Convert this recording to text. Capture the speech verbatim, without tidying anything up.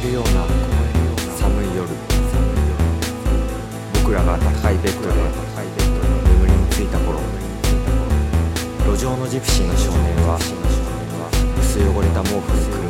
るような寒い夜、僕らが高いベッドで眠りについた頃、路上のジプシーの少年は薄汚れた毛布にくる